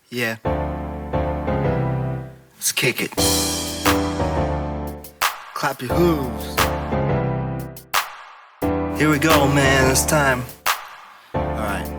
Yeah. Let's kick it. Clap your hooves. Here we go, man. It's time. Alright.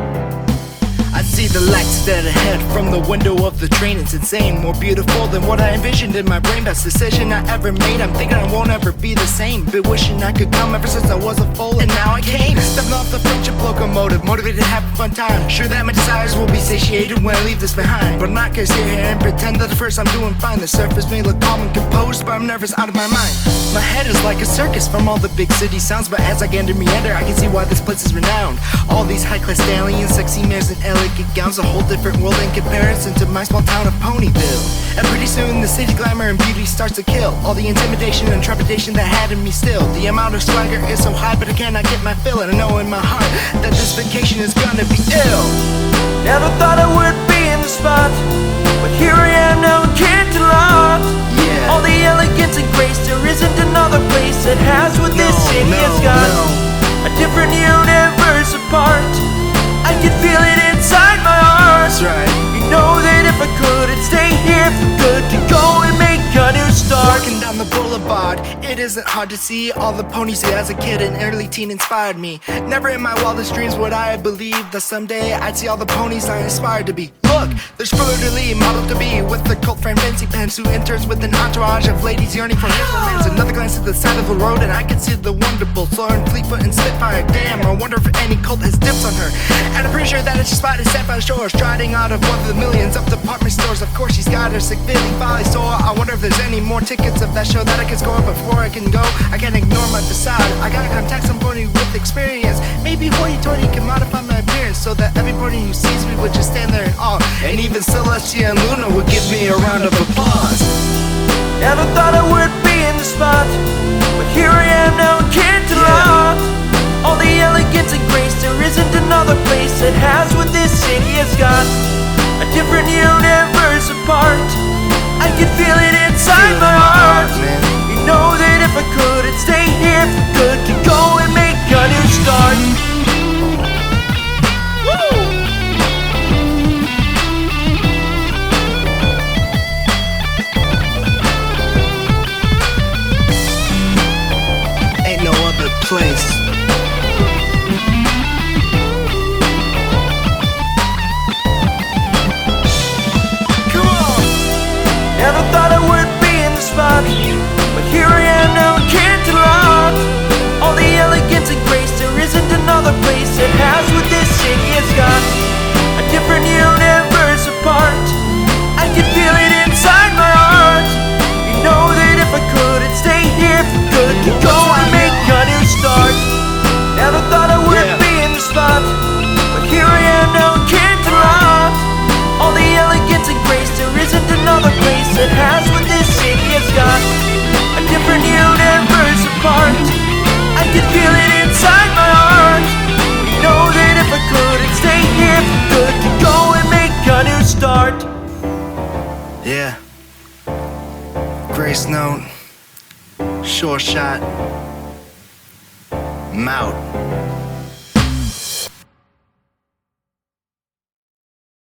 I see the lights dead ahead from the window of the train. It's insane, more beautiful than what I envisioned in my brain. Best decision I ever made. I'm thinking I won't ever be the same. Been wishing I could come ever since I was a fool, and now I came. Stepping off the friendship locomotive, motivated to have a fun time. Sure that my desires will be satiated when I leave this behind, but I'm not gonna sit here and pretend that at first I'm doing fine. The surface may look calm and composed, but I'm nervous out of my mind. My head is like a circus from all the big city sounds, but as I get to meander, I can see why this place is renowned. All these high-class stallions, sexy mares, and elegant gowns, a whole different world in comparison to my small town of Ponyville. And pretty soon the city glamour and beauty starts to kill all the intimidation and trepidation that had in me still. The amount of swagger is so high, but I cannot get my fill, and I know in my heart that this vacation is gonna be ill. Never thought I would be in the spot, but here I am now in Canterlot. Yeah. All the elegance and grace, there isn't another place that has what this city has got. A different universe apart, I can feel it inside my heart. That's right. You know that if I could, I'd stay here for good to go and make a new start. Walking down the boulevard, it isn't hard to see all the ponies who as a kid and early teen inspired me. Never in my wildest dreams would I have believed that someday I'd see all the ponies I aspired to be. Look, there's Fleur-de-Lis, model to be, with the cult friend Fancy Pants, who enters with an entourage of ladies yearning for his romance. Another glance at the side of the road and I can see the Wonderbolt, Soaring, Fleetfoot, and Spitfire. Damn, I wonder if any cult has dips on her. And I'm pretty sure that it's just spotted Sapphire Shore, striding out of one of the millions of department stores. Of course she's got her sick Billy Folly store. I wonder if there's any more tickets of that show that I can score before I can go. I can't ignore my facade, I gotta contact some pony with experience. Maybe hoity-toity can modify my appearance so that every pony who sees me would just stand there in awe. And even Celestia and Luna would give me a round of applause. Never thought I would be in the spot, but here I am now in Canterlot. All the elegance and grace, there isn't another place that has what this city has got. A different universe apart, I can feel it inside my heart. You know that if I could, I'd stay here for good to go and make a new start. Ain't no other place. Never thought I would be in the spot, but here I am now in Canterlot. All the elegance and grace, there isn't another place that has what this city has got. A different universe apart, I can feel it inside my heart. You know that if I could, I'd stay here for good to go and make a new start. Never thought I would be in the spot, but here I am now in Canterlot. All the elegance and grace, there isn't another place that has what this city has got. A different universe apart, I can feel it inside my heart. You know that if I could, I'd stay here for good to go and make a new start. Yeah. Grace Note. Sure shot. I'm out.